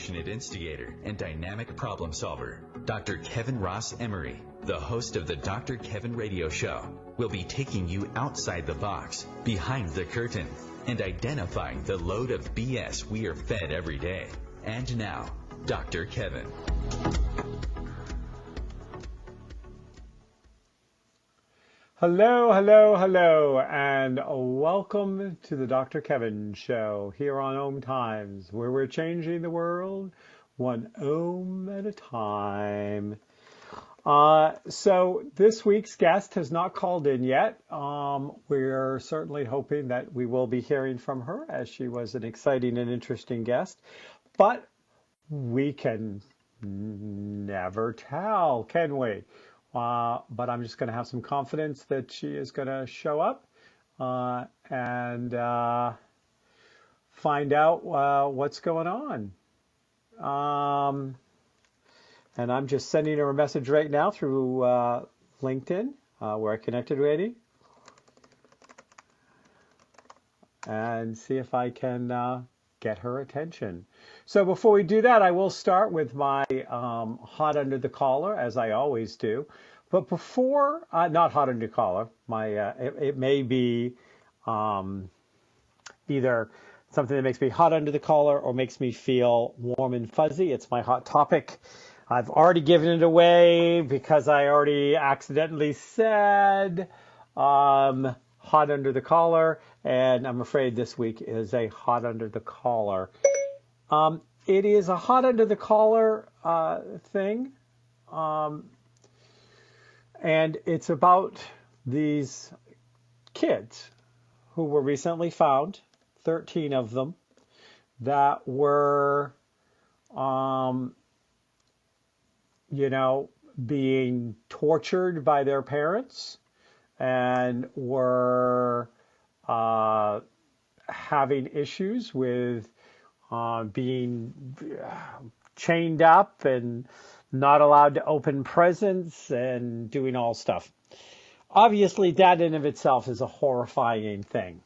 passionate instigator and dynamic problem solver, Dr. Kevin Ross Emery, the host of the Dr. Kevin Radio Show, will be taking you outside the box, behind the curtain, and identifying the load of BS we are fed every day. And now, Dr. Kevin. Hello, hello, hello, and welcome to the Dr. Kevin Show here on Ohm Times, where we're changing the world one ohm at a time. So this week's guest has not called in yet. We're certainly hoping that we will be hearing from her, as she was an exciting and interesting guest. But we can never tell, can we? But I'm just going to have some confidence that she is going to show up and find out what's going on. And I'm just sending her a message right now through LinkedIn, where I connected already, and see if I can get her attention. So before we do that, I will start with my hot under the collar, as I always do. But before, not hot under the collar, it may be either something that makes me hot under the collar or makes me feel warm and fuzzy. It's my hot topic. I've already given it away because I already accidentally said hot under the collar, and I'm afraid this week is a hot under the collar. It is a hot under the collar thing, and it's about these kids who were recently found, 13 of them, that were, being tortured by their parents and were having issues with being chained up and not allowed to open presents and doing all stuff. Obviously, that in of itself is a horrifying thing.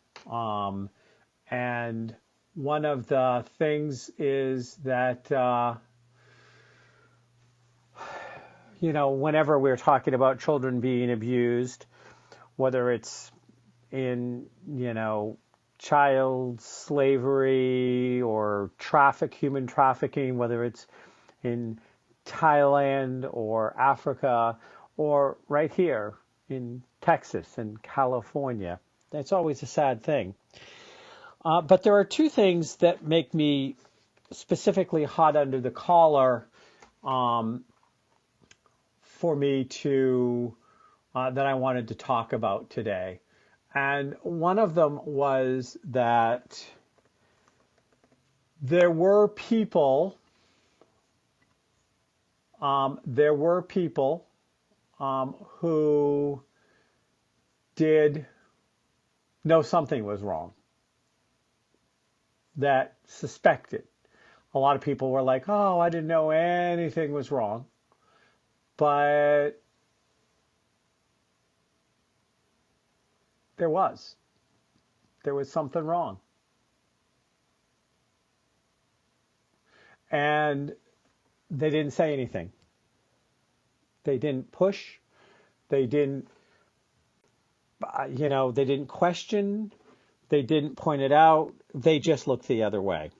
And one of the things is that, whenever we're talking about children being abused, whether it's in, child slavery or human trafficking, whether it's in Thailand or Africa or right here in Texas and California. That's always a sad thing. But there are two things that make me specifically hot under the collar for me to that I wanted to talk about today. And one of them was that there were people who did know something was wrong, that suspected. A lot of people were like, oh, I didn't know anything was wrong. But there was something wrong. And they didn't say anything. They didn't push. They didn't, they didn't question. They didn't point it out. They just looked the other way.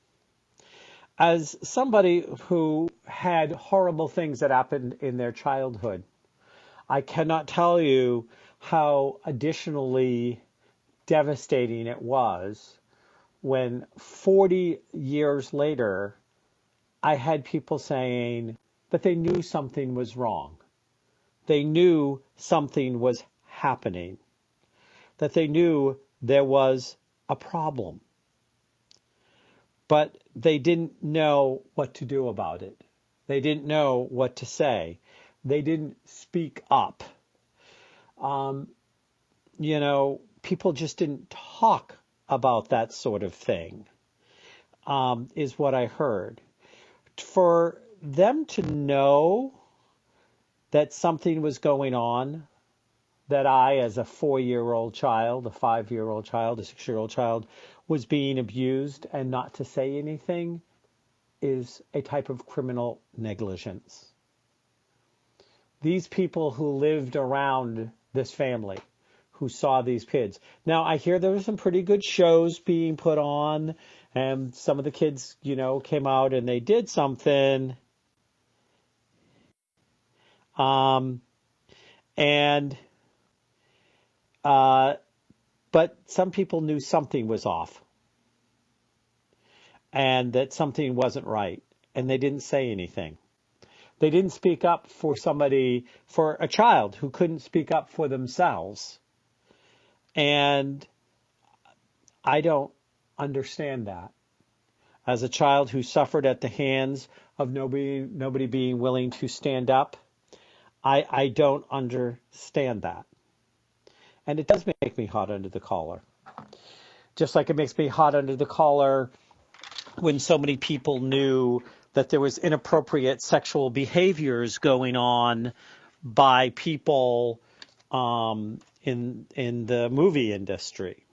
As somebody who had horrible things that happened in their childhood, I cannot tell you how additionally devastating it was when 40 years later, I had people saying that they knew something was wrong. They knew something was happening. That they knew there was a problem. But they didn't know what to do about it. They didn't know what to say. They didn't speak up. People just didn't talk about that sort of thing, is what I heard. For them to know that something was going on, that I, as a 4-year-old child, a 5-year-old child, a 6-year-old child, was being abused and not to say anything is a type of criminal negligence. These people who lived around this family, who saw these kids. Now, I hear there were some pretty good shows being put on, and some of the kids, came out and they did something. And but some people knew something was off and that something wasn't right, and they didn't say anything. They didn't speak up for a child who couldn't speak up for themselves. And I don't understand that. As a child who suffered at the hands of nobody being willing to stand up, I don't understand that. And it does make me hot under the collar. Just like it makes me hot under the collar when so many people knew that there was inappropriate sexual behaviors going on by people in the movie industry.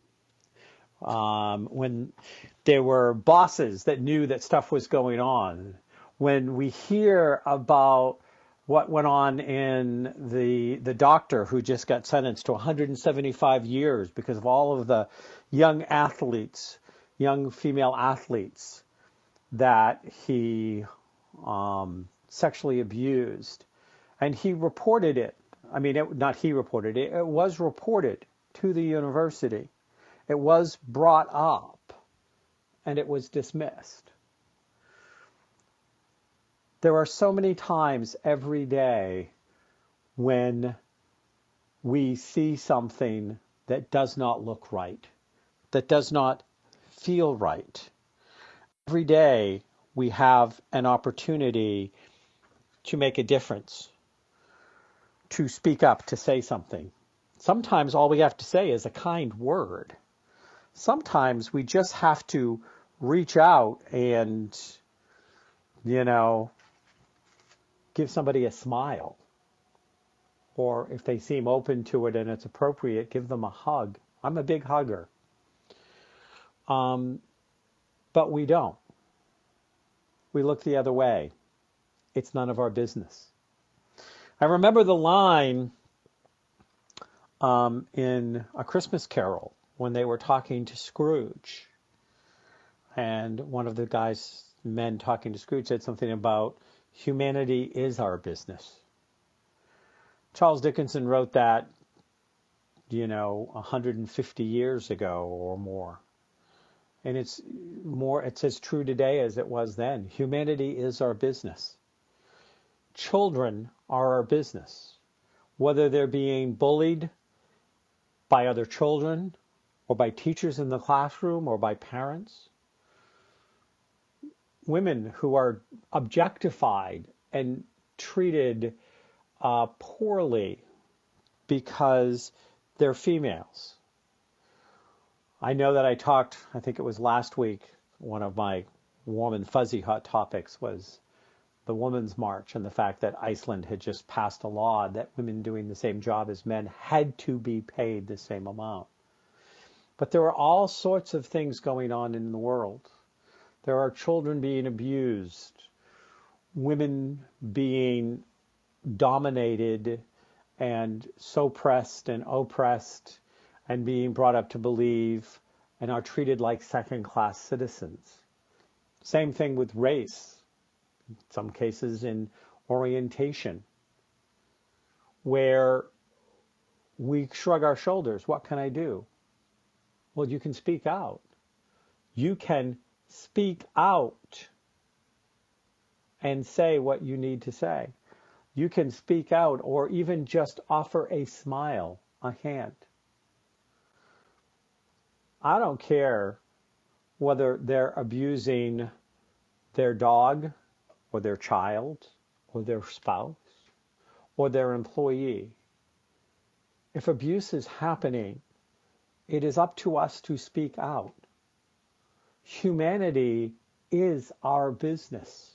When there were bosses that knew that stuff was going on. When we hear about what went on in the doctor who just got sentenced to 175 years because of all of the young female athletes that he sexually abused. And he reported it. I mean, not he reported it. It was reported to the university. It was brought up, and it was dismissed. There are so many times every day when we see something that does not look right, that does not feel right. Every day we have an opportunity to make a difference, to speak up, to say something. Sometimes all we have to say is a kind word. Sometimes we just have to reach out and, give somebody a smile. Or if they seem open to it and it's appropriate, give them a hug. I'm a big hugger. But we don't. We look the other way. It's none of our business. I remember the line in A Christmas Carol when they were talking to Scrooge. And one of the men talking to Scrooge said something about humanity is our business. Charles Dickens wrote that, 150 years ago or more. And it's as true today as it was then. Humanity is our business. Children are our business. Whether they're being bullied by other children or by teachers in the classroom or by parents. Women who are objectified and treated poorly because they're females. I know that I think it was last week, one of my warm and fuzzy hot topics was the Women's March and the fact that Iceland had just passed a law that women doing the same job as men had to be paid the same amount. But there are all sorts of things going on in the world. There are children being abused, women being dominated and suppressed and oppressed and being brought up to believe and are treated like second-class citizens. Same thing with race, in some cases in orientation, where we shrug our shoulders. What can I do? Well, you can speak out. You can speak out and say what you need to say. You can speak out or even just offer a smile, a hand. I don't care whether they're abusing their dog or their child or their spouse or their employee. If abuse is happening, it is up to us to speak out. Humanity is our business.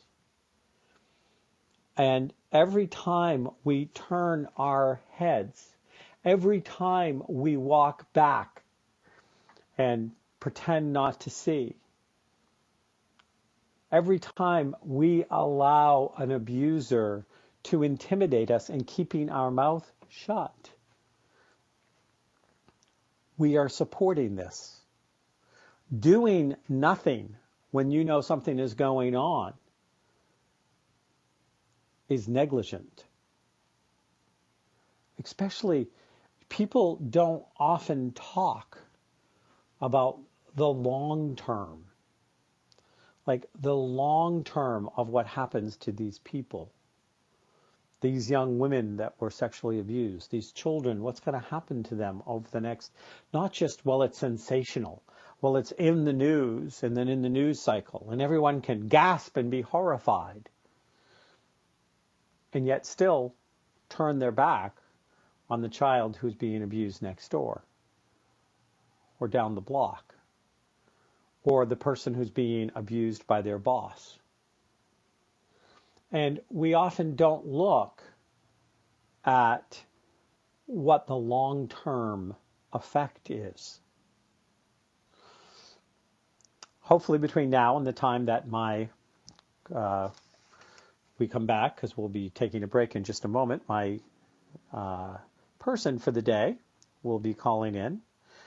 And every time we turn our heads, every time we walk back and pretend not to see, every time we allow an abuser to intimidate us and keeping our mouth shut, we are supporting this. Doing nothing when you know something is going on is negligent. Especially, people don't often talk about the long term, like the long term of what happens to these people. These young women that were sexually abused, these children, what's going to happen to them over the next, not just, well, it's sensational, well, it's in the news and then in the news cycle, and everyone can gasp and be horrified, and yet still turn their back on the child who's being abused next door or down the block, or the person who's being abused by their boss. And we often don't look at what the long-term effect is. Hopefully between now and the time that we come back, because we'll be taking a break in just a moment, my person for the day will be calling in.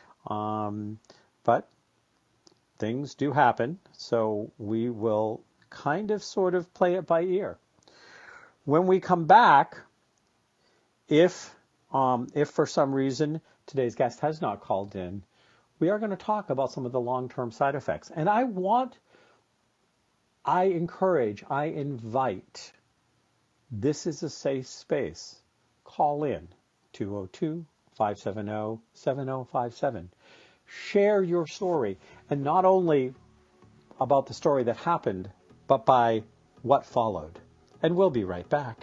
But things do happen, so we will kind of sort of play it by ear. When we come back, if for some reason today's guest has not called in, we are going to talk about some of the long-term side effects. And I invite, this is a safe space. Call in, 202-570-7057. Share your story, and not only about the story that happened, but by what followed. And we'll be right back.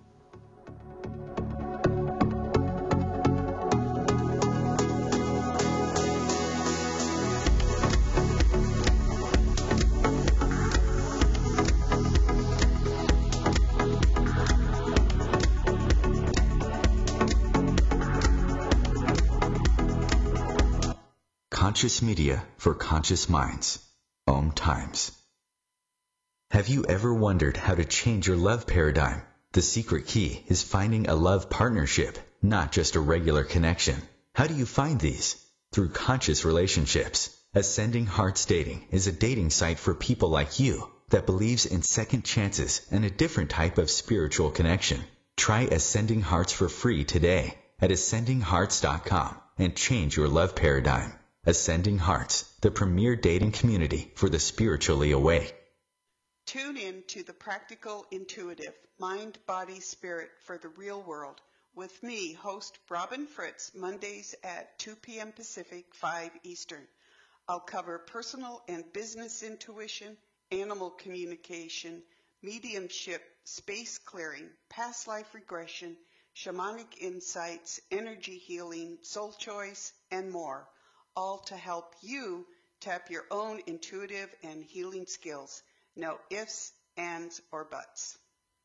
Conscious media for conscious minds. Om Times. Have you ever wondered how to change your love paradigm? The secret key is finding a love partnership, not just a regular connection. How do you find these? Through conscious relationships. Ascending Hearts Dating is a dating site for people like you that believes in second chances and a different type of spiritual connection. Try Ascending Hearts for free today at ascendinghearts.com and change your love paradigm. Ascending Hearts, the premier dating community for the spiritually awake. Tune in to The Practical Intuitive, Mind, Body, Spirit for the Real World with me, host Robin Fritz, Mondays at 2 p.m. Pacific, 5 Eastern. I'll cover personal and business intuition, animal communication, mediumship, space clearing, past life regression, shamanic insights, energy healing, soul choice, and more, all to help you tap your own intuitive and healing skills. No ifs, ands, or buts.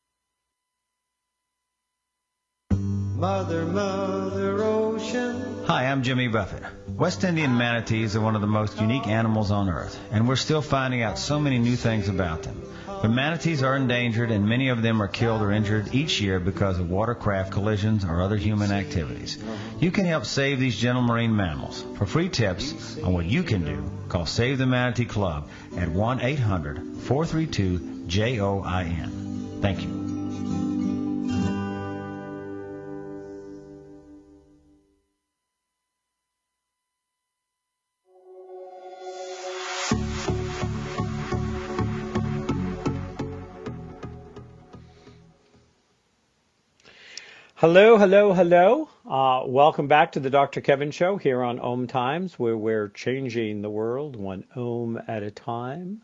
Mother, Mother Ocean. Hi, I'm Jimmy Buffett. West Indian manatees are one of the most unique animals on Earth, and we're still finding out so many new things about them. But manatees are endangered, and many of them are killed or injured each year because of watercraft collisions or other human activities. You can help save these gentle marine mammals. For free tips on what you can do, call Save the Manatee Club at 1-800-432-JOIN. Thank you. Hello, hello, hello. Welcome back to the Dr. Kevin Show here on Om Times, where we're changing the world one Om at a time.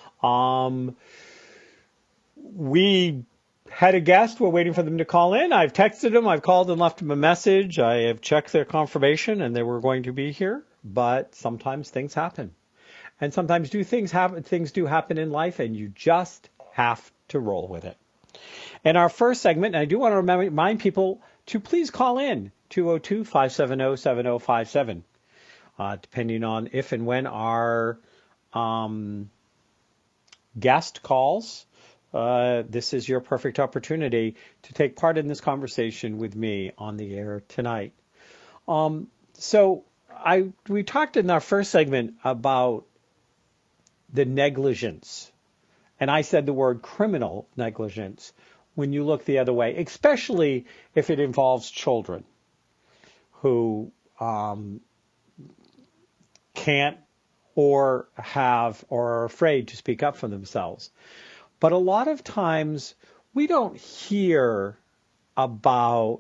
We had a guest. We're waiting for them to call in. I've texted them. I've called and left them a message. I have checked their confirmation, and they were going to be here. But sometimes things happen. And sometimes things do happen in life, and you just have to roll with it. In our first segment, and I do want to remind people to please call in, 202-570-7057, depending on if and when our guest calls, this is your perfect opportunity to take part in this conversation with me on the air tonight. So we talked in our first segment about the negligence, and I said the word criminal negligence when you look the other way, especially if it involves children who can't or have or are afraid to speak up for themselves. But a lot of times we don't hear about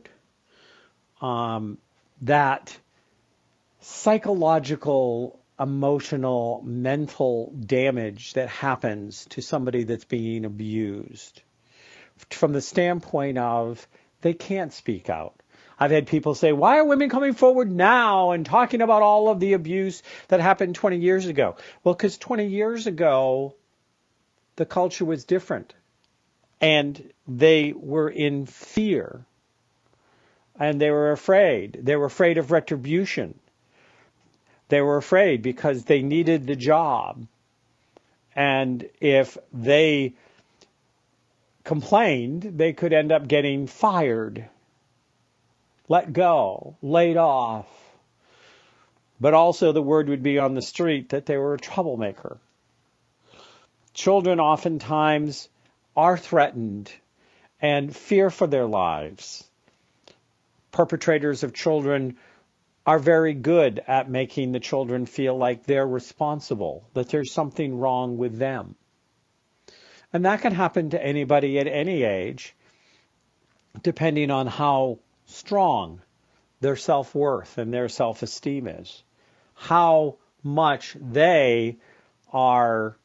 that psychological, emotional, mental damage that happens to somebody that's being abused from the standpoint of they can't speak out. I've had people say, why are women coming forward now and talking about all of the abuse that happened 20 years ago? Well, because 20 years ago, the culture was different. And they were in fear. And they were afraid. They were afraid of retribution. They were afraid because they needed the job. And if they complained, they could end up getting fired, let go, laid off. But also the word would be on the street that they were a troublemaker. Children oftentimes are threatened and fear for their lives. Perpetrators of children are very good at making the children feel like they're responsible, that there's something wrong with them. And that can happen to anybody at any age, depending on how strong their self-worth and their self-esteem is, how much they are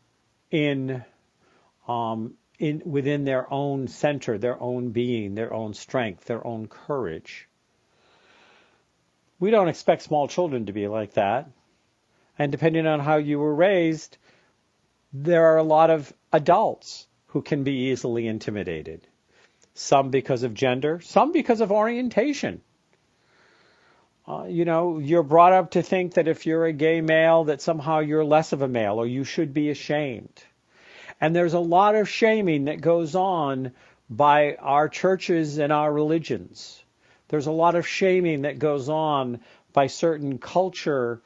within their own center, their own being, their own strength, their own courage. We don't expect small children to be like that. And depending on how you were raised, there are a lot of adults who can be easily intimidated. Some because of gender, some because of orientation. You're brought up to think that if you're a gay male, that somehow you're less of a male or you should be ashamed. And there's a lot of shaming that goes on by our churches and our religions. There's a lot of shaming that goes on by certain culture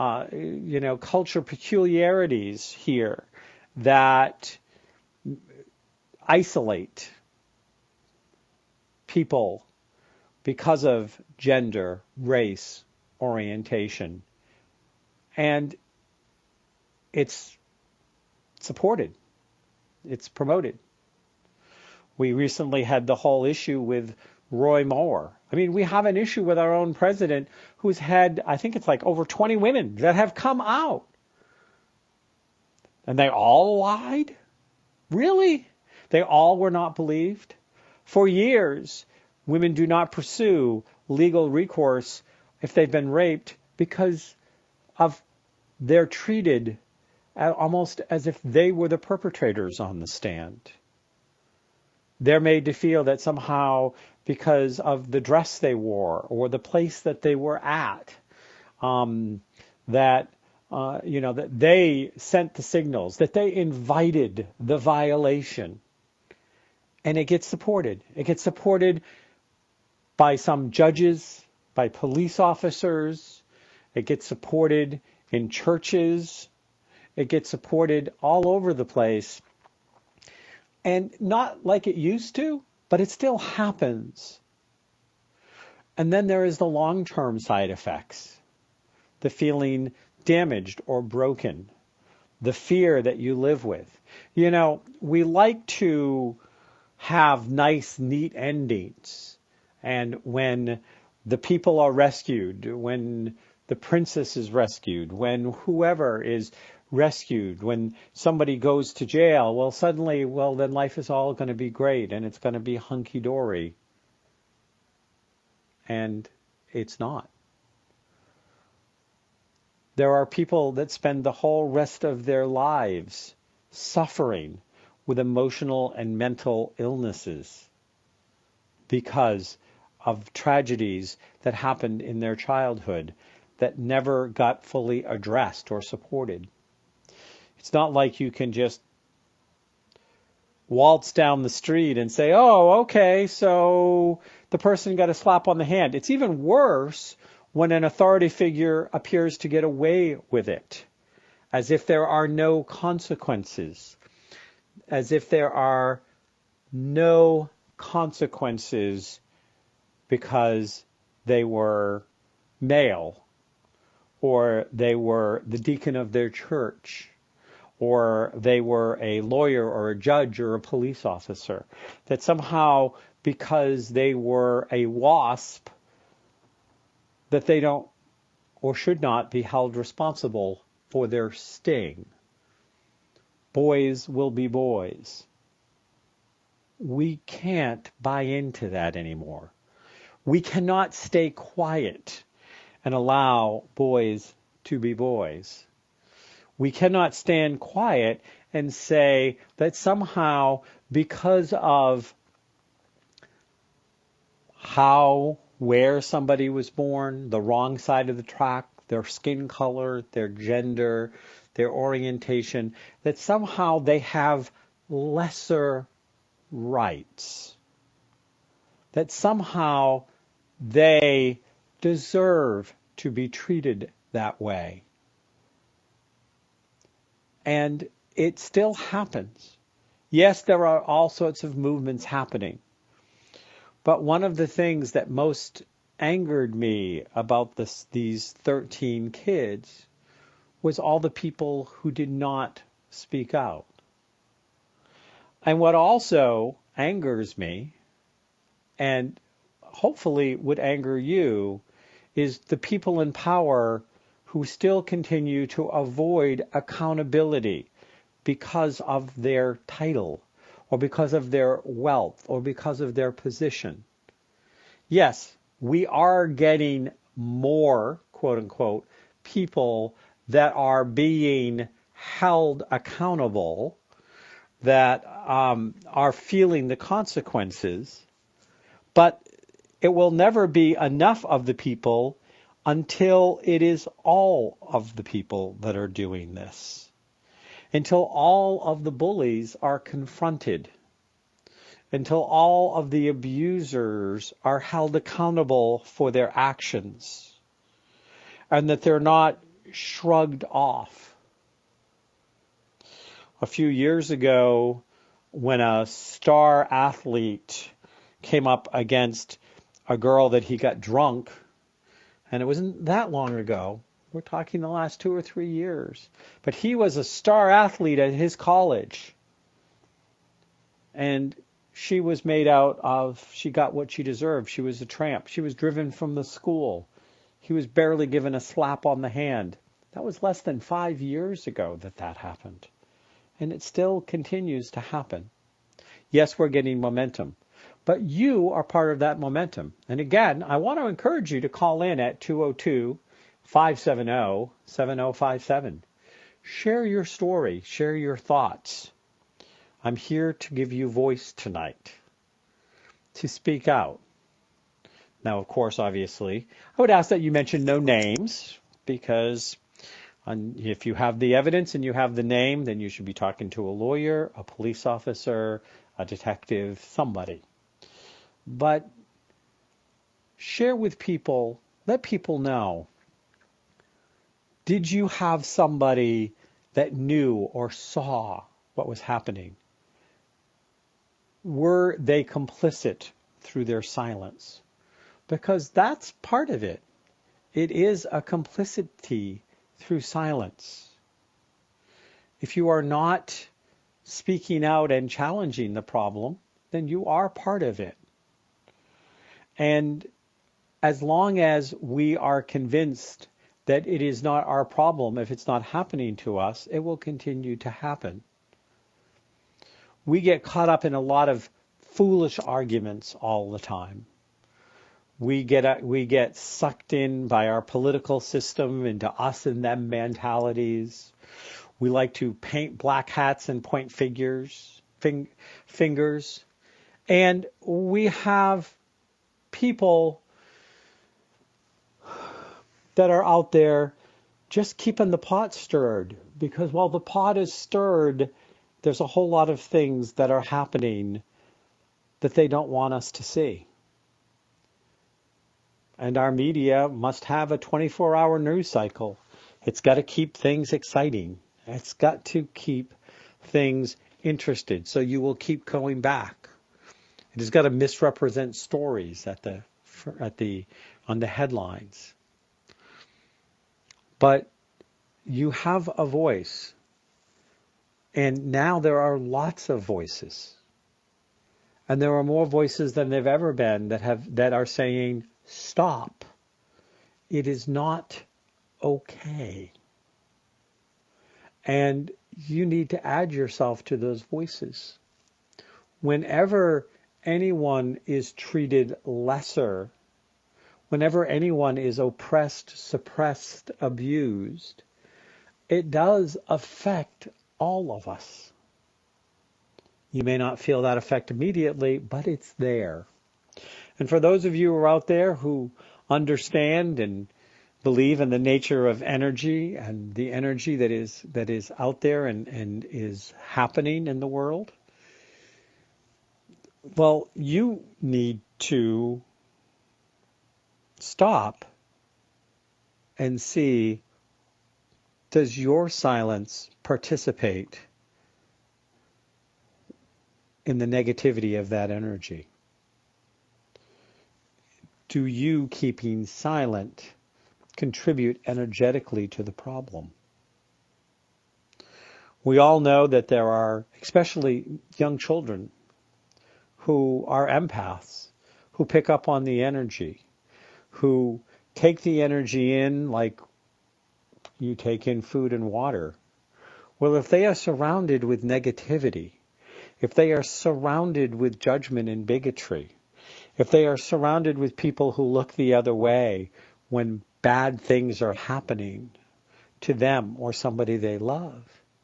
peculiarities here that isolate people because of gender, race, orientation. And it's supported. It's promoted. We recently had the whole issue with Roy Moore. I mean, we have an issue with our own president who's had, I think it's like over 20 women that have come out. And they all lied? Really? They all were not believed? For years, women do not pursue legal recourse if they've been raped because of they're treated almost as if they were the perpetrators on the stand. They're made to feel that somehow because of the dress they wore or the place that they were at, that they sent the signals, that they invited the violation. And it gets supported. It gets supported by some judges, by police officers. It gets supported in churches. It gets supported all over the place. And not like it used to, but it still happens. And then there is the long-term side effects. The feeling damaged or broken. The fear that you live with. We like to have nice, neat endings. And when the people are rescued, when the princess is rescued, when whoever is rescued, when somebody goes to jail, well, suddenly, then life is all going to be great and it's going to be hunky-dory. And it's not. There are people that spend the whole rest of their lives suffering with emotional and mental illnesses because of tragedies that happened in their childhood that never got fully addressed or supported. It's not like you can just waltz down the street and say, oh, okay, so the person got a slap on the hand. It's even worse when an authority figure appears to get away with it, as if there are no consequences, as if there are no consequences because they were male, or they were the deacon of their church, or they were a lawyer or a judge or a police officer, that somehow because they were a wasp, that they don't or should not be held responsible for their sting. Boys will be boys. We can't buy into that anymore. We cannot stay quiet and allow boys to be boys. We cannot stand quiet and say that somehow because of where somebody was born, the wrong side of the track, their skin color, their gender, their orientation, that somehow they have lesser rights. That somehow they deserve to be treated that way. And it still happens. Yes, there are all sorts of movements happening. But one of the things that most angered me about these 13 kids was all the people who did not speak out. And what also angers me, and hopefully would anger you, is the people in power who still continue to avoid accountability because of their title, or because of their wealth, or because of their position. Yes, we are getting more, quote unquote, people that are being held accountable, that are feeling the consequences, but it will never be enough of the people until it is all of the people that are doing this. Until all of the bullies are confronted. Until all of the abusers are held accountable for their actions. And that they're not shrugged off. A few years ago, when a star athlete came up against a girl that he got drunk, and it wasn't that long ago, we're talking the last 2 or 3 years, but he was a star athlete at his college, and she was made out of, she got what she deserved. She was a tramp. She was driven from the school. He was barely given a slap on the hand. That was less than 5 years ago that happened. And it still continues to happen. Yes, we're getting momentum. But you are part of that momentum. And again, I want to encourage you to call in at 202-570-7057. Share your story. Share your thoughts. I'm here to give you voice tonight, to speak out. Now, of course, obviously, I would ask that you mention no names, because if you have the evidence and you have the name, then you should be talking to a lawyer, a police officer, a detective, somebody. But share with people, let people know. Did you have somebody that knew or saw what was happening? Were they complicit through their silence? Because that's part of it. It is a complicity through silence. If you are not speaking out and challenging the problem, then you are part of it. And as long as we are convinced that it is not our problem, if it's not happening to us, it will continue to happen. We get caught up in a lot of foolish arguments all the time. We get sucked in by our political system into us and them mentalities. We like to paint black hats and point fingers. And we have people that are out there just keeping the pot stirred, because while the pot is stirred, there's a whole lot of things that are happening that they don't want us to see. And our media must have a 24-hour news cycle. It's got to keep things exciting. It's got to keep things interested, so you will keep going back. It has got to misrepresent stories on the headlines. But you have a voice, and now there are lots of voices, and there are more voices than there've ever been that are saying, "Stop! It is not okay." And you need to add yourself to those voices. Whenever anyone is treated lesser, whenever anyone is oppressed, suppressed, abused, it does affect all of us. You may not feel that effect immediately, but it's there. And for those of you who are out there who understand and believe in the nature of energy and the energy that is out there and is happening in the world, well, you need to stop and see, does your silence participate in the negativity of that energy? Do you keeping silent contribute energetically to the problem? We all know that there are, especially young children, who are empaths, who pick up on the energy, who take the energy in like you take in food and water. Well, if they are surrounded with negativity, if they are surrounded with judgment and bigotry, if they are surrounded with people who look the other way when bad things are happening to them or somebody they love,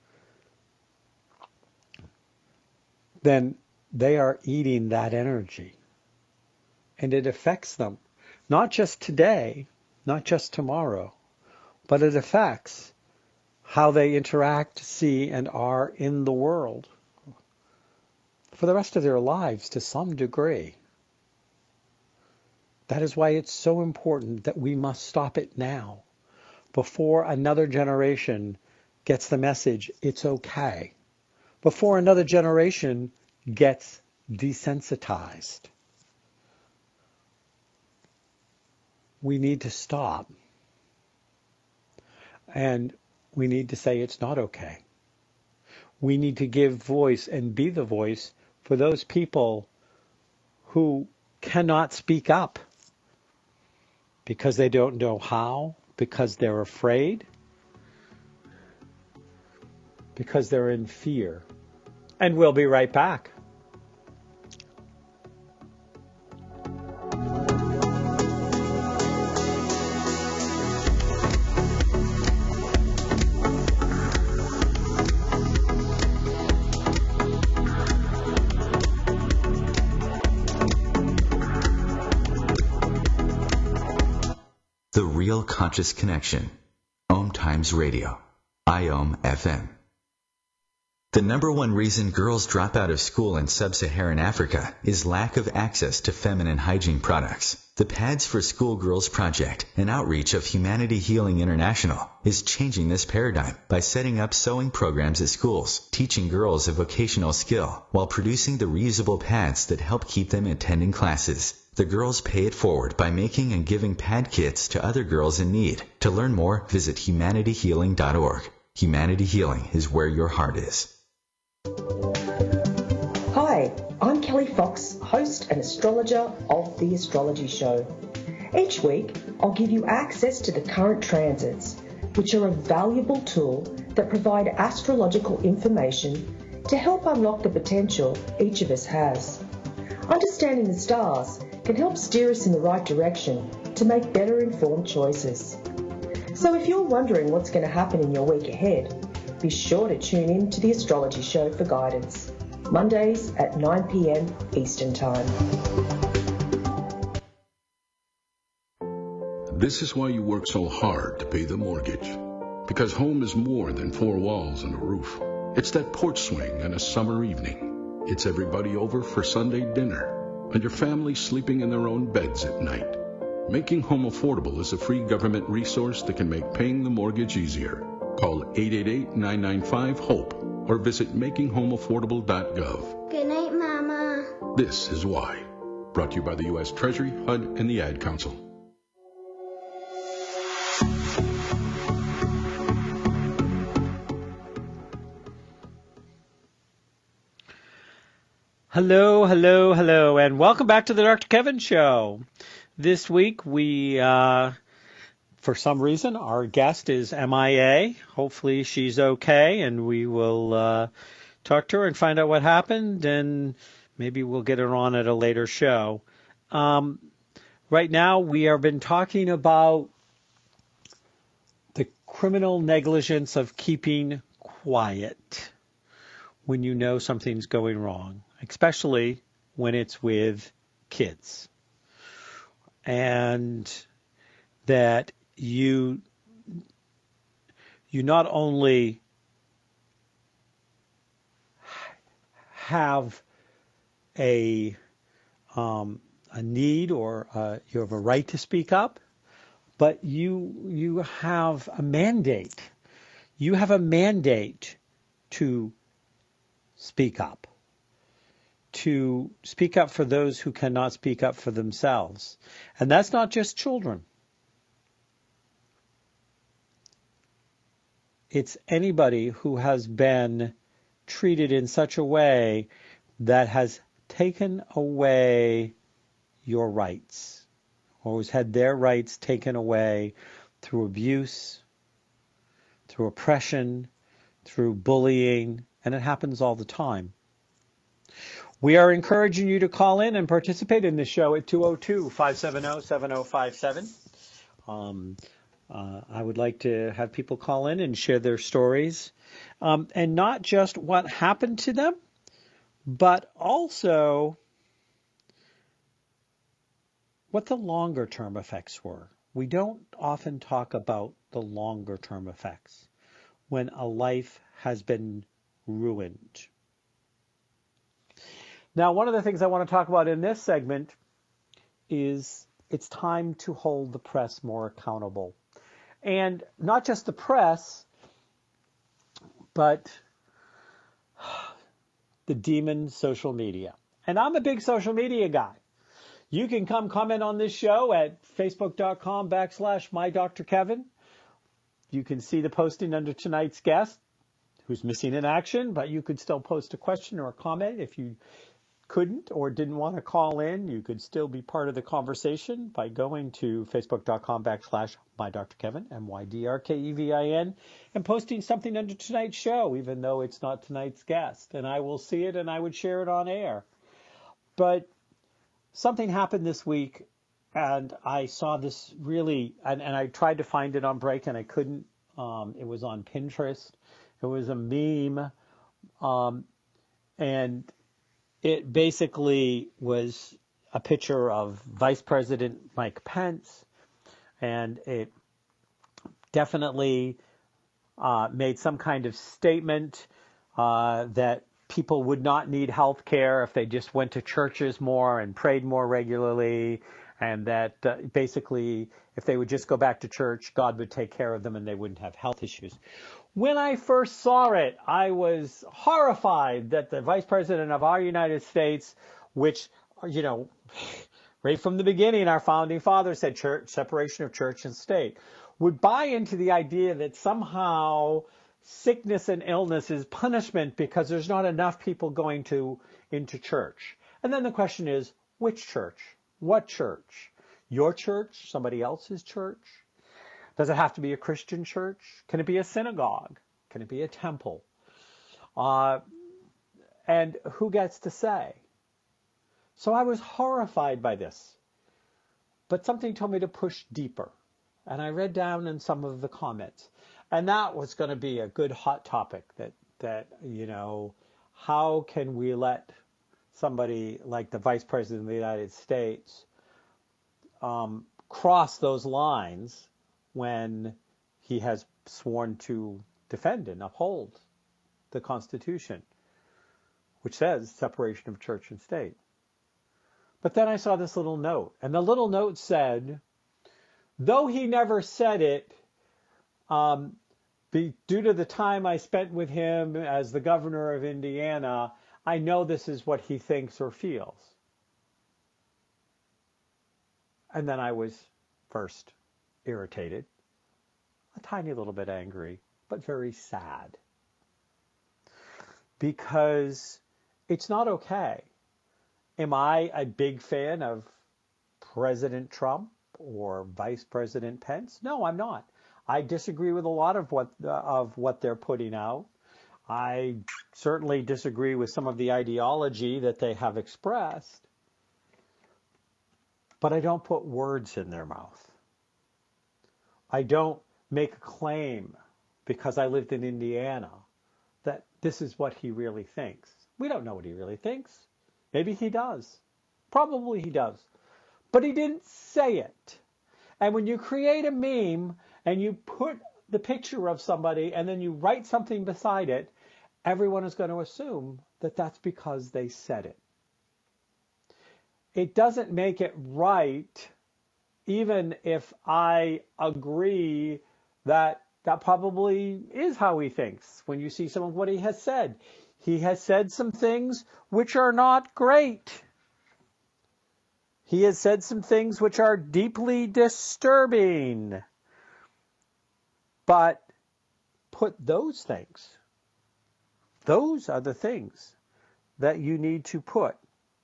then they are eating that energy. And it affects them, not just today, not just tomorrow, but it affects how they interact, see, and are in the world for the rest of their lives to some degree. That is why it's so important that we must stop it now, before another generation gets the message, it's okay, before another generation gets desensitized. We need to stop. And we need to say it's not okay. We need to give voice and be the voice for those people who cannot speak up because they don't know how, because they're afraid, because they're in fear. And we'll be right back. The Real Conscious Connection. Om Times Radio. IOM FM. The number one reason girls drop out of school in sub-Saharan Africa is lack of access to feminine hygiene products. The Pads for Schoolgirls Project, an outreach of Humanity Healing International, is changing this paradigm by setting up sewing programs at schools, teaching girls a vocational skill, while producing the reusable pads that help keep them attending classes. The girls pay it forward by making and giving pad kits to other girls in need. To learn more, visit humanityhealing.org. Humanity Healing is where your heart is. Hi, I'm Kelly Fox, host and astrologer of The Astrology Show. Each week, I'll give you access to the current transits, which are a valuable tool that provide astrological information to help unlock the potential each of us has. Understanding the stars can help steer us in the right direction to make better informed choices. So if you're wondering what's going to happen in your week ahead, be sure to tune in to The Astrology Show for guidance, Mondays at 9 p.m. Eastern Time. This is why you work so hard to pay the mortgage. Because home is more than 4 walls and a roof. It's that porch swing on a summer evening. It's everybody over for Sunday dinner, and your family sleeping in their own beds at night. Making Home Affordable is a free government resource that can make paying the mortgage easier. Call 888-995-HOPE or visit makinghomeaffordable.gov. Good night, Mama. This is why. Brought to you by the U.S. Treasury, HUD, and the Ad Council. Hello, hello, hello, and welcome back to the Dr. Kevin Show. This week we, for some reason, our guest is MIA. Hopefully she's okay, and we will talk to her and find out what happened, and maybe we'll get her on at a later show. Right now we have been talking about the criminal negligence of keeping quiet when you know something's going wrong, especially when it's with kids. And that you not only have a need or you have a right to speak up, but you have a mandate. You have a mandate to speak up. To speak up for those who cannot speak up for themselves. And that's not just children. It's anybody who has been treated in such a way that has taken away your rights, or has had their rights taken away through abuse, through oppression, through bullying, and it happens all the time. We are encouraging you to call in and participate in the show at 202-570-7057. I would like to have people call in and share their stories, and not just what happened to them, but also what the longer term effects were. We don't often talk about the longer term effects when a life has been ruined. Now, one of the things I want to talk about in this segment is it's time to hold the press more accountable. And not just the press, but the demon social media. And I'm a big social media guy. You can come comment on this show at facebook.com/MyDrKevin. You can see the posting under tonight's guest, who's missing in action, but you could still post a question or a comment if you couldn't or didn't want to call in. You could still be part of the conversation by going to facebook.com/MyDrKevin, MYDRKEVIN, and posting something under tonight's show, even though it's not tonight's guest. And I will see it and I would share it on air. But something happened this week, and I saw this really, and I tried to find it on break and I couldn't. It was on Pinterest. It was a meme, and it basically was a picture of Vice President Mike Pence, and it definitely made some kind of statement that people would not need health care if they just went to churches more and prayed more regularly, and that basically if they would just go back to church, God would take care of them and they wouldn't have health issues. When I first saw it, I was horrified that the Vice President of our United States, which, you know, right from the beginning, our founding fathers said church, separation of church and state, would buy into the idea that somehow sickness and illness is punishment because there's not enough people going into church. And then the question is, which church? What church? Your church? Somebody else's church? Does it have to be a Christian church? Can it be a synagogue? Can it be a temple? And who gets to say? So I was horrified by this. But something told me to push deeper. And I read down in some of the comments. And that was going to be a good hot topic that, you know, how can we let somebody like the Vice President of the United States cross those lines when he has sworn to defend and uphold the Constitution, which says separation of church and state. But then I saw this little note, and the little note said, though he never said it, due to the time I spent with him as the governor of Indiana, I know this is what he thinks or feels. And then I was first irritated, a tiny little bit angry, but very sad. Because it's not okay. Am I a big fan of President Trump or Vice President Pence? No, I'm not. I disagree with a lot of what they're putting out. I certainly disagree with some of the ideology that they have expressed. But I don't put words in their mouth. I don't make a claim because I lived in Indiana that this is what he really thinks. We don't know what he really thinks. Maybe he does. Probably he does. But he didn't say it. And when you create a meme and you put the picture of somebody and then you write something beside it, everyone is going to assume that that's because they said it. It doesn't make it right, even if I agree that that probably is how he thinks. When you see some of what he has said, he has said some things which are not great. He has said some things which are deeply disturbing. But put those things. Those are the things that you need to put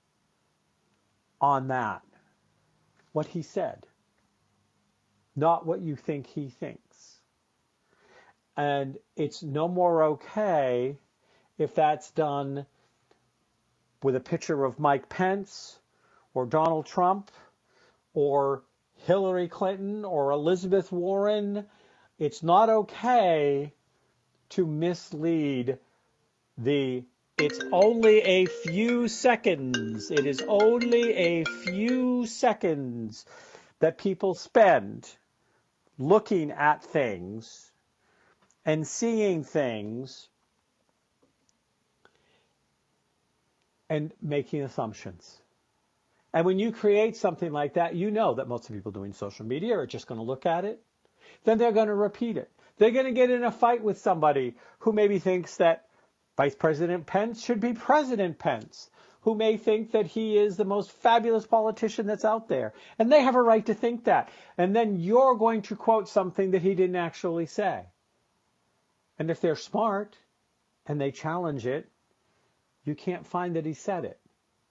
on that. What he said. Not what you think he thinks. And it's no more okay if that's done with a picture of Mike Pence or Donald Trump or Hillary Clinton or Elizabeth Warren. It's not okay to mislead it's only a few seconds. It is only a few seconds that people spend looking at things and seeing things and making assumptions. And when you create something like that, you know that most of the people doing social media are just going to look at it. Then they're going to repeat it. They're going to get in a fight with somebody who maybe thinks that Vice President Pence should be President Pence, who may think that he is the most fabulous politician that's out there. And they have a right to think that. And then you're going to quote something that he didn't actually say. And if they're smart and they challenge it, you can't find that he said it.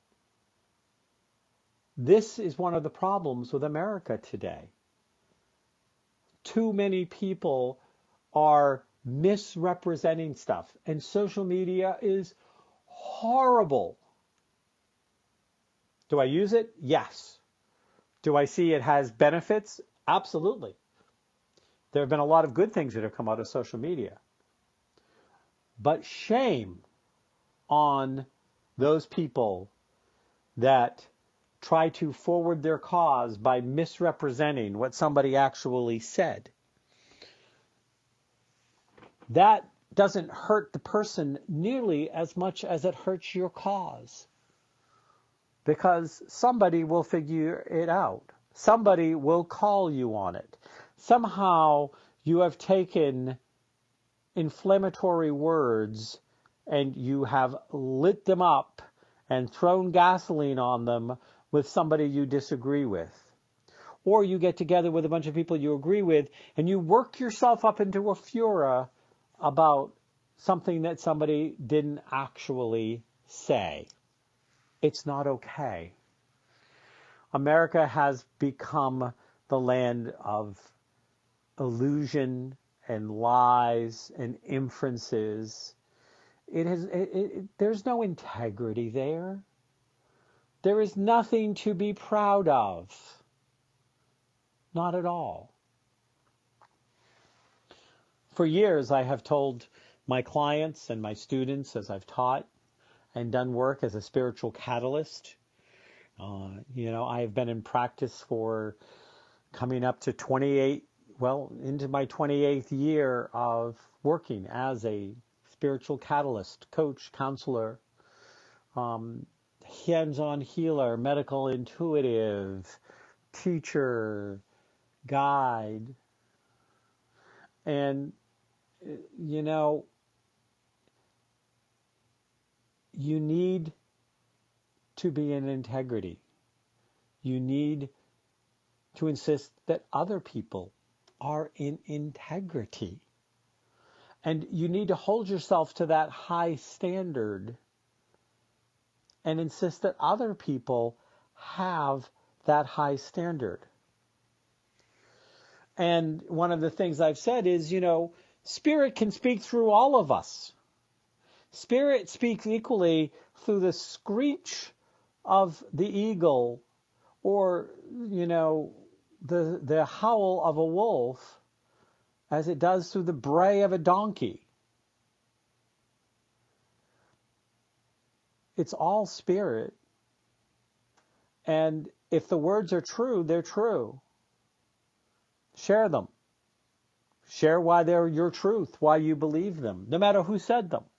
This is one of the problems with America today. Too many people are misrepresenting stuff, and social media is horrible. Do I use it? Yes. Do I see it has benefits? Absolutely. There have been a lot of good things that have come out of social media. But shame on those people that try to forward their cause by misrepresenting what somebody actually said. That doesn't hurt the person nearly as much as it hurts your cause. Because somebody will figure it out. Somebody will call you on it. Somehow you have taken inflammatory words and you have lit them up and thrown gasoline on them with somebody you disagree with. Or you get together with a bunch of people you agree with and you work yourself up into a furor about something that somebody didn't actually say. It's not okay. America has become the land of illusion and lies and inferences. There's no integrity there. There is nothing to be proud of. Not at all. For years, I have told my clients and my students as I've taught and done work as a spiritual catalyst. I have been in practice for coming up to into my 28th year of working as a spiritual catalyst, coach, counselor, hands-on healer, medical intuitive, teacher, guide. And, you know, you need to be in integrity. You need to insist that other people are in integrity. And you need to hold yourself to that high standard and insist that other people have that high standard. And one of the things I've said is, you know, Spirit can speak through all of us. Spirit speaks equally through the screech of the eagle or, you know, the howl of a wolf as it does through the bray of a donkey. It's all spirit. And if the words are true, they're true. Share them. Share why they're your truth, why you believe them, no matter who said them.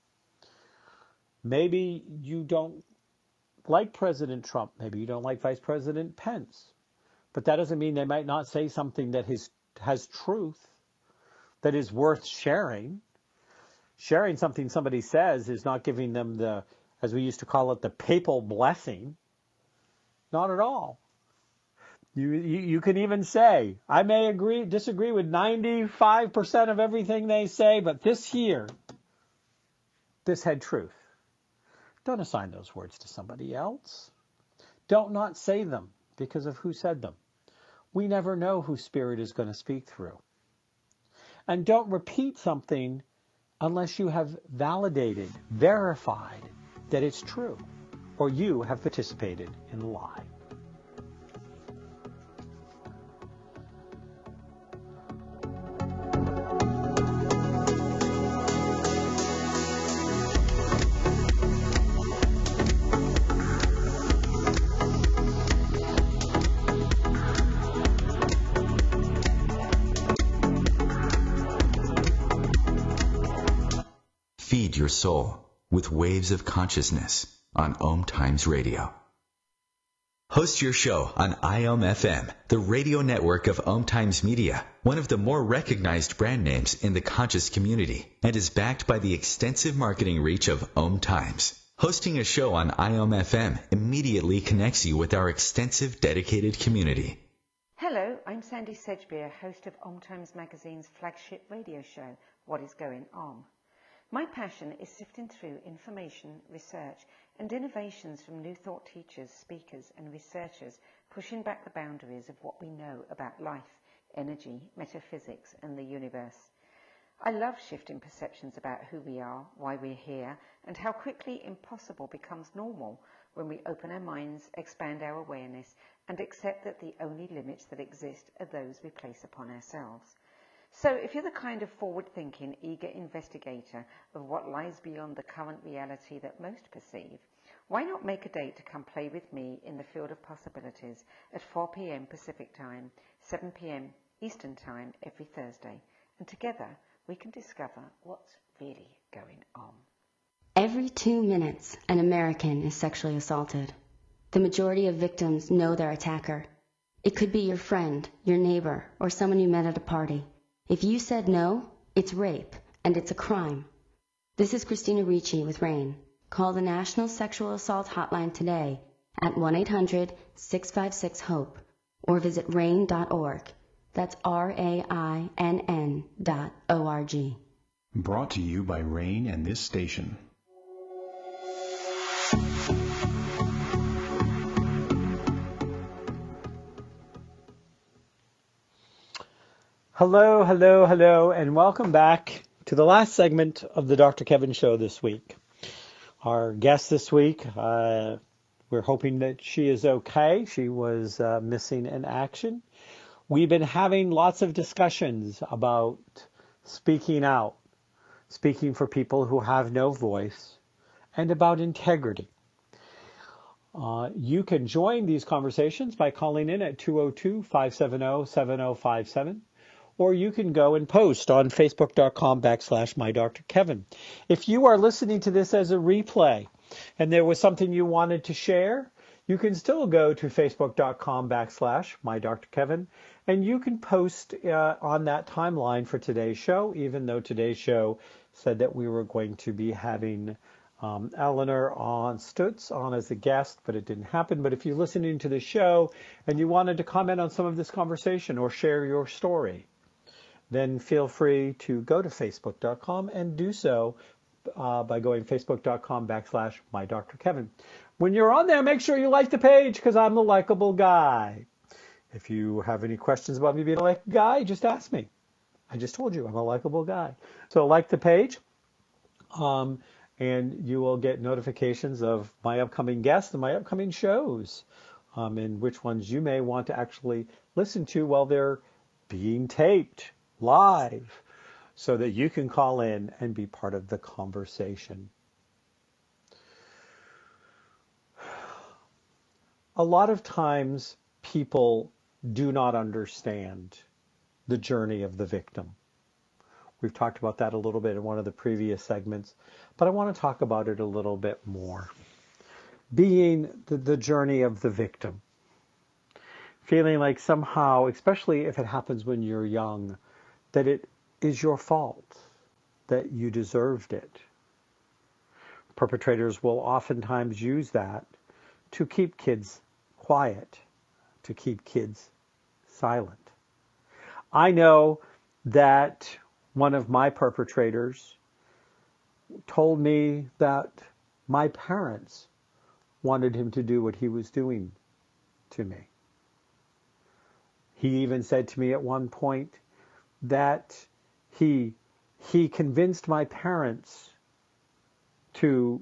Maybe you don't like President Trump. Maybe you don't like Vice President Pence. But that doesn't mean they might not say something that has truth, that is worth sharing. Sharing something somebody says is not giving them the, as we used to call it, the papal blessing. Not at all. You can even say, I may disagree with 95% of everything they say, but this here, this had truth. Don't assign those words to somebody else. Don't not say them because of who said them. We never know who Spirit is going to speak through. And don't repeat something unless you have validated, verified that it's true, or you have participated in the lie. Feed your soul with waves of consciousness on Om Times Radio. Host your show on IOM FM, the radio network of Om Times Media, one of the more recognized brand names in the conscious community, and is backed by the extensive marketing reach of Om Times. Hosting a show on IOM FM immediately connects you with our extensive dedicated community. Hello, I'm Sandy Sedgbeer, host of Om Times Magazine's flagship radio show, What is Going On? My passion is sifting through information, research, and innovations from new thought teachers, speakers, and researchers pushing back the boundaries of what we know about life, energy, metaphysics, and the universe. I love shifting perceptions about who we are, why we're here, and how quickly impossible becomes normal when we open our minds, expand our awareness, and accept that the only limits that exist are those we place upon ourselves. So if you're the kind of forward-thinking, eager investigator of what lies beyond the current reality that most perceive, why not make a date to come play with me in the field of possibilities at 4 p.m. Pacific Time, 7 p.m. Eastern Time every Thursday, and together we can discover what's really going on. Every 2 minutes, an American is sexually assaulted. The majority of victims know their attacker. It could be your friend, your neighbor, or someone you met at a party. If you said no, it's rape, and it's a crime. This is Christina Ricci with RAIN. Call the National Sexual Assault Hotline today at 1-800-656-HOPE or visit RAIN.org. That's RAINN.org. Brought to you by RAIN and this station. Hello, hello, hello, and welcome back to the last segment of the Dr. Kevin Show this week. Our guest this week, we're hoping that she is okay. She was missing in action. We've been having lots of discussions about speaking out, speaking for people who have no voice, and about integrity. You can join these conversations by calling in at 202-570-7057. or you can go and post on facebook.com/MyDrKevin. If you are listening to this as a replay and there was something you wanted to share, you can still go to facebook.com/MyDrKevin, and you can post on that timeline for today's show, even though today's show said that we were going to be having Eleanor Stutz on as a guest, but it didn't happen. But if you're listening to the show and you wanted to comment on some of this conversation or share your story, then feel free to go to facebook.com and do so by going facebook.com/MyDrKevin. When you're on there, make sure you like the page, because I'm the likable guy. If you have any questions about me being a likable guy, just ask me. I just told you I'm a likable guy. So like the page, and you will get notifications of my upcoming guests and my upcoming shows, and which ones you may want to actually listen to while they're being taped live, so that you can call in and be part of the conversation. A lot of times people do not understand the journey of the victim. We've talked about that a little bit in one of the previous segments, but I want to talk about it a little bit more. Being the journey of the victim. Feeling like somehow, especially if it happens when you're young, that it is your fault, that you deserved it. Perpetrators will oftentimes use that to keep kids quiet, to keep kids silent. I know that one of my perpetrators told me that my parents wanted him to do what he was doing to me. He even said to me at one point that he convinced my parents to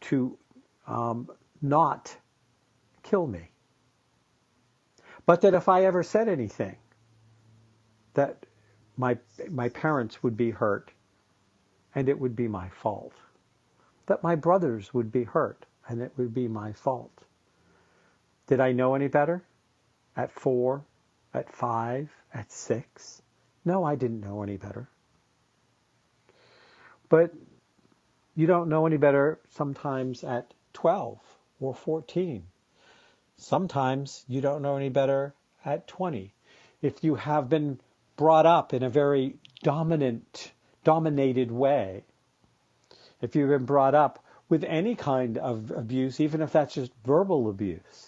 not kill me. But that if I ever said anything, that my parents would be hurt and it would be my fault. That my brothers would be hurt and it would be my fault. Did I know any better? At 4, at 5, at 6? No, I didn't know any better. But you don't know any better sometimes at 12 or 14. Sometimes you don't know any better at 20. If you have been brought up in a very dominated way, if you've been brought up with any kind of abuse, even if that's just verbal abuse,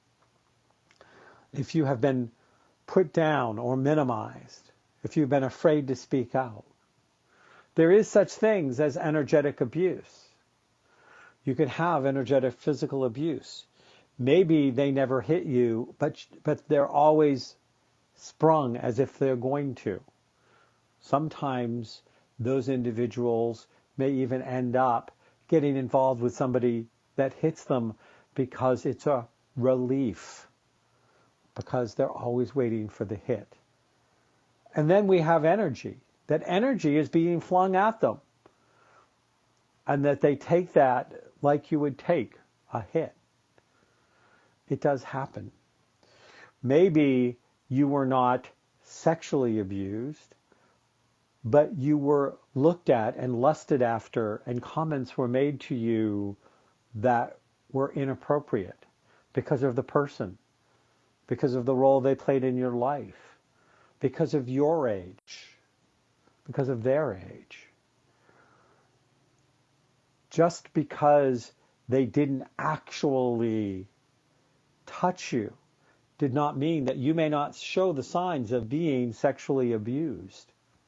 if you have been put down or minimized, if you've been afraid to speak out, there is such things as energetic abuse. You can have energetic physical abuse. Maybe they never hit you, but they're always sprung as if they're going to. Sometimes those individuals may even end up getting involved with somebody that hits them because it's a relief, because they're always waiting for the hit. And then we have energy. That energy is being flung at them, and that they take that like you would take a hit. It does happen. Maybe you were not sexually abused, but you were looked at and lusted after, and comments were made to you that were inappropriate because of the person, because of the role they played in your life, because of your age, because of their age. Just because they didn't actually touch you did not mean that you may not show the signs of being sexually abused.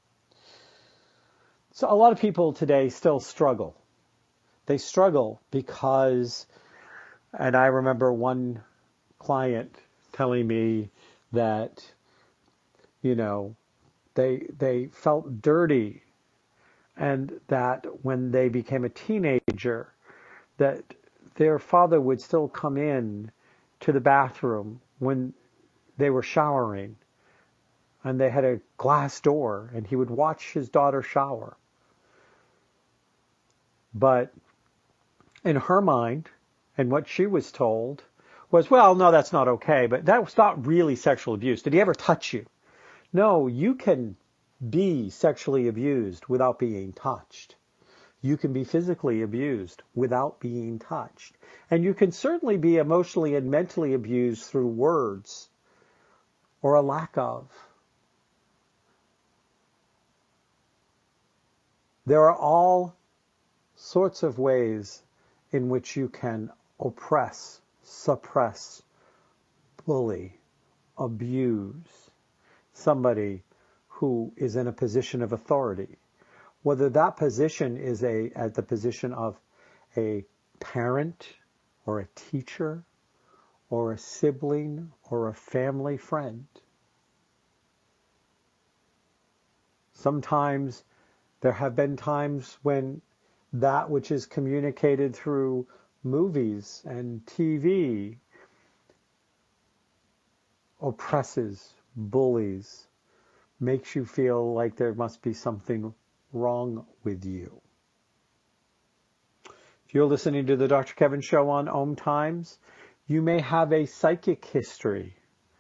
So a lot of people today still struggle. They struggle because, and I remember one client telling me that, they felt dirty, and that when they became a teenager, that their father would still come in to the bathroom when they were showering, and they had a glass door, and he would watch his daughter shower. But in her mind, and what she was told was, well, no, that's not okay, but that was not really sexual abuse. Did he ever touch you? No, you can be sexually abused without being touched. You can be physically abused without being touched. And you can certainly be emotionally and mentally abused through words or a lack of. There are all sorts of ways in which you can oppress, suppress, bully, abuse somebody who is in a position of authority. Whether that position is at the position of a parent or a teacher or a sibling or a family friend. Sometimes there have been times when that which is communicated through movies and TV oppresses, bullies, makes you feel like there must be something wrong with you. If you're listening to the Dr. Kevin Show on Om Times, you may have a psychic history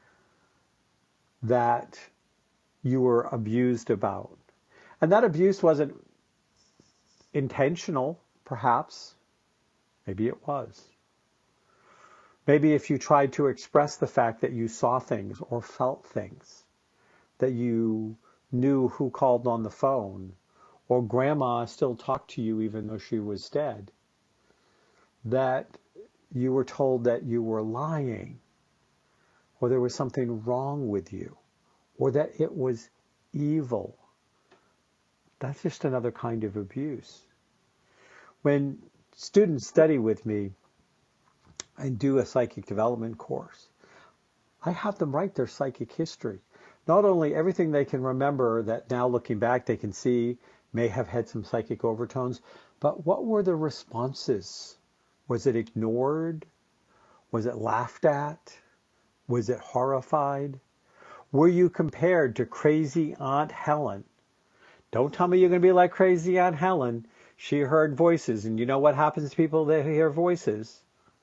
that you were abused about. And that abuse wasn't intentional, perhaps. Maybe it was. Maybe if you tried to express the fact that you saw things or felt things, that you knew who called on the phone, or grandma still talked to you even though she was dead, that you were told that you were lying, or there was something wrong with you, or that it was evil. That's just another kind of abuse. When students study with me and do a psychic development course, I have them write their psychic history. Not only everything they can remember that now looking back they can see may have had some psychic overtones, but what were the responses? Was it ignored? Was it laughed at? Was it horrified? Were you compared to crazy Aunt Helen? Don't tell me you're going to be like crazy Aunt Helen. She heard voices, and you know what happens to people that hear voices?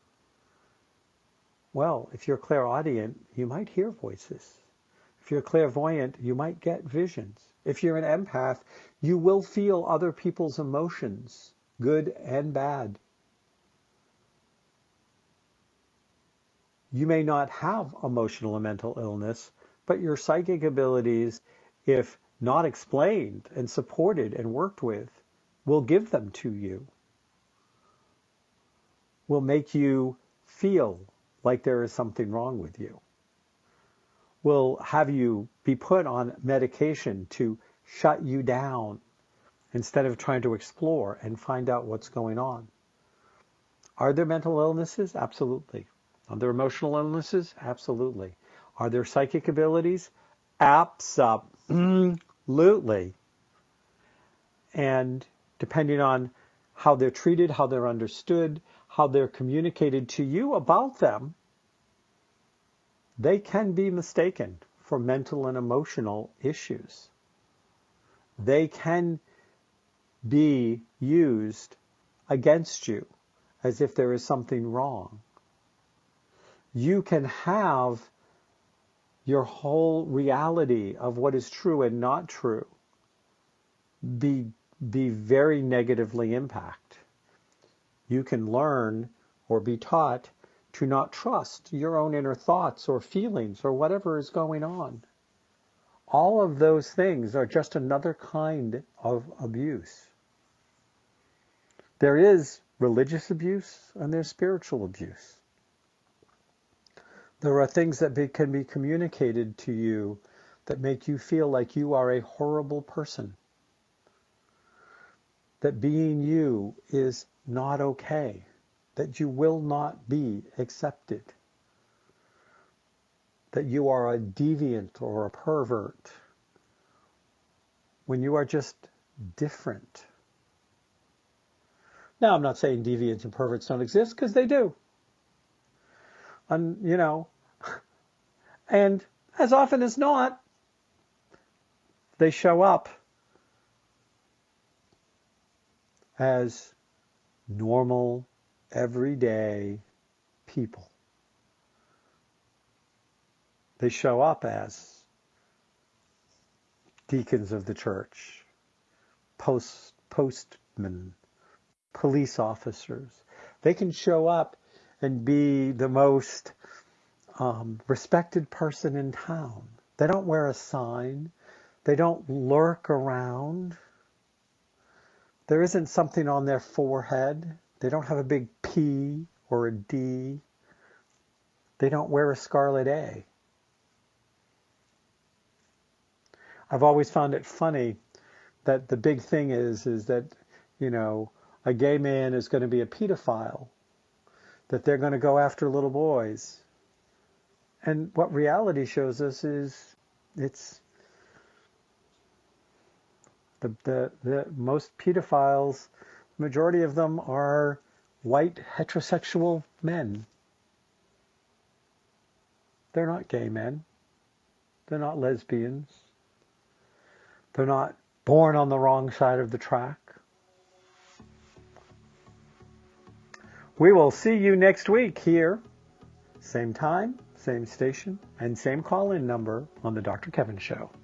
Well, if you're clairaudient, you might hear voices. If you're clairvoyant, you might get visions. If you're an empath, you will feel other people's emotions, good and bad. You may not have emotional and mental illness, but your psychic abilities, if not explained and supported and worked with, will give them to you, will make you feel like there is something wrong with you, will have you be put on medication to shut you down instead of trying to explore and find out what's going on. Are there mental illnesses? Absolutely. Are there emotional illnesses? Absolutely. Are there psychic abilities? Absolutely. And depending on how they're treated, how they're understood, how they're communicated to you about them, they can be mistaken for mental and emotional issues. They can be used against you as if there is something wrong. You can have your whole reality of what is true and not true be very negatively impacted. You can learn or be taught to not trust your own inner thoughts or feelings or whatever is going on. All of those things are just another kind of abuse. There is religious abuse and there's spiritual abuse. There are things that can be communicated to you that make you feel like you are a horrible person. That being you is not okay. That you will not be accepted. That you are a deviant or a pervert. When you are just different. Now, I'm not saying deviants and perverts don't exist, because they do. And, and as often as not, they show up as normal, everyday people. They show up as deacons of the church, postmen, police officers. They can show up and be the most respected person in town. They don't wear a sign. They don't lurk around. There isn't something on their forehead. They don't have a big P or a D. They don't wear a scarlet A. I've always found it funny that the big thing is that, you know, a gay man is going to be a pedophile, that they're going to go after little boys. And what reality shows us is it's the most pedophiles, the majority of them are white heterosexual men. They're not gay men. They're not lesbians. They're not born on the wrong side of the track. We will see you next week here, same time, same station, and same call-in number on the Dr. Kevin Show.